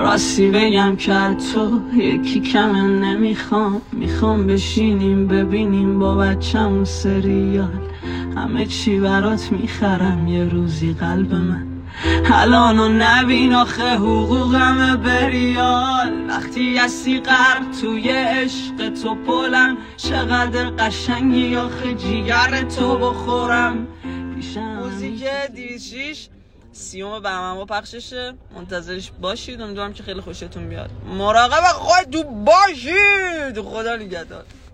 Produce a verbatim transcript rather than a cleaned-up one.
راستی بگم که تو یکی کمه نمیخوام، میخوام بشینیم ببینیم با بچم سریال، همه چی برات میخرم یه روزی قلب من، الانو نبین آخه حقوقم بریال، وقتی هستی غرق توی عشق تو پلم، چقدر قشنگی آخه جیگر تو بخورم. موزیک دیویشیش سیوم بهمن با پخششه، منتظرش باشید، امیدوارم که خیلی خوشتون بیاد. مراقب خودتون باشید. خدا نگهدار.